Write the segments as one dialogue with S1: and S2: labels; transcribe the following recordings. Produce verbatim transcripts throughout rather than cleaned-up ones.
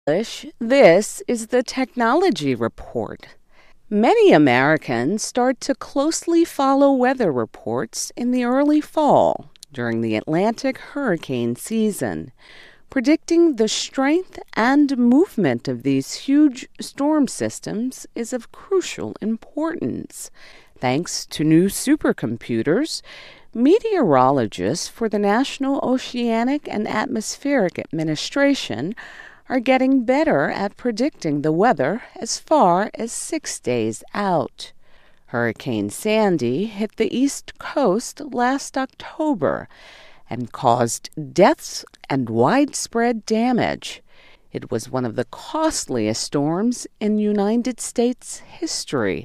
S1: English, this is the Technology Report. Many Americans start to closely follow weather reports in the early fall during the Atlantic hurricane season. Predicting the strength and movement of these huge storm systems is of crucial importance. Thanks to new supercomputers, meteorologists for the National Oceanic and Atmospheric Administration are getting better at predicting the weather as far as six days out. Hurricane Sandy hit the East Coast last October and caused deaths and widespread damage. It was one of the costliest storms in United States history.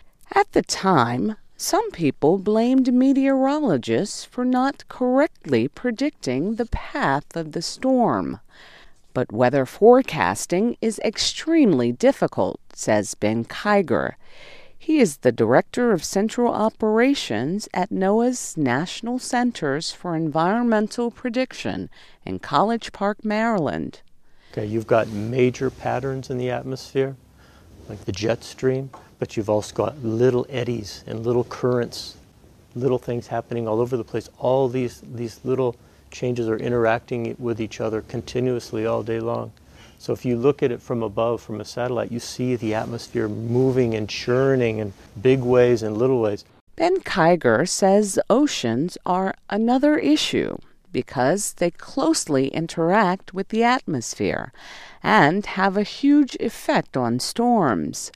S1: At the time, some people blamed meteorologists for not correctly predicting the path of the storm. But weather forecasting is extremely difficult, says Ben Kiger. He is the Director of Central Operations at NOAA's National Centers for Environmental Prediction in College Park, Maryland.
S2: Okay, you've got major patterns in the atmosphere, like the jet stream, but you've also got little eddies and little currents, little things happening all over the place. All these, these little changes are interacting with each other continuously all day long. So if you look at it from above, from a satellite, you see the atmosphere moving and churning in big ways and little ways.
S1: Ben Kiger says oceans are another issue because they closely interact with the atmosphere and have a huge effect on storms.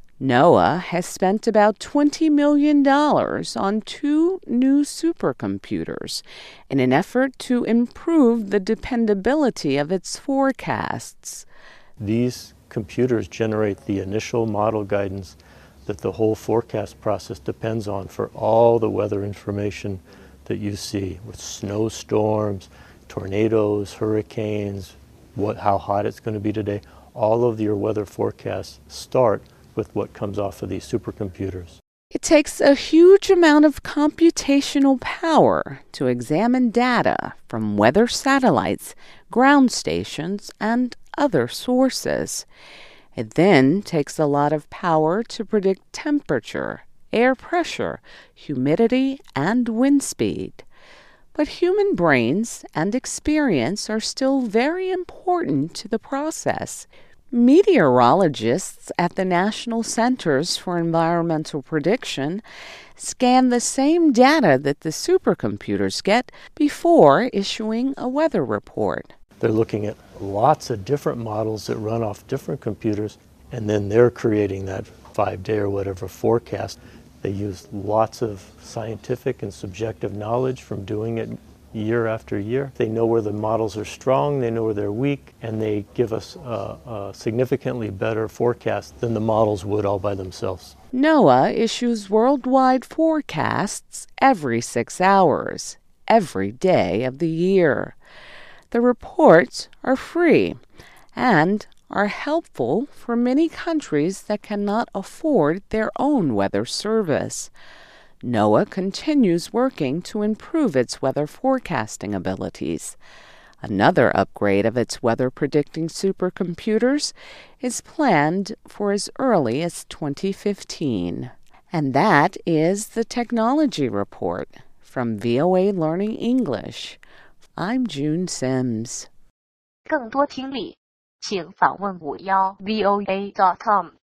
S1: NOAA has spent about twenty million dollars on two new supercomputers in an effort to improve the dependability of its forecasts.
S2: These computers generate the initial model guidance that the whole forecast process depends on for all the weather information that you see, with snowstorms, tornadoes, hurricanes, what, how hot it's going to be today. All of your weather forecasts start with what comes off of these supercomputers.
S1: It takes a huge amount of computational power to examine data from weather satellites, ground stations, and other sources. It then takes a lot of power to predict temperature, air pressure, humidity, and wind speed. But human brains and experience are still very important to the process. Meteorologists at the National Centers for Environmental Prediction scan the same data that the supercomputers get before issuing a weather report.
S2: They're looking at lots of different models that run off different computers, and then they're creating that five-day or whatever forecast. They use lots of scientific and subjective knowledge from doing it year after year. They know where the models are strong, they know where they're weak, and they give us a, a significantly better forecast than the models would all by themselves.
S1: NOAA issues worldwide forecasts every six hours, every day of the year. The reports are free and are helpful for many countries that cannot afford their own weather service. NOAA continues working to improve its weather forecasting abilities. Another upgrade of its weather-predicting supercomputers is planned for as early as twenty fifteen. And that is the Technology Report from V O A Learning English. I'm June Sims.
S3: 更多听力，请访问五幺 V O A dot com。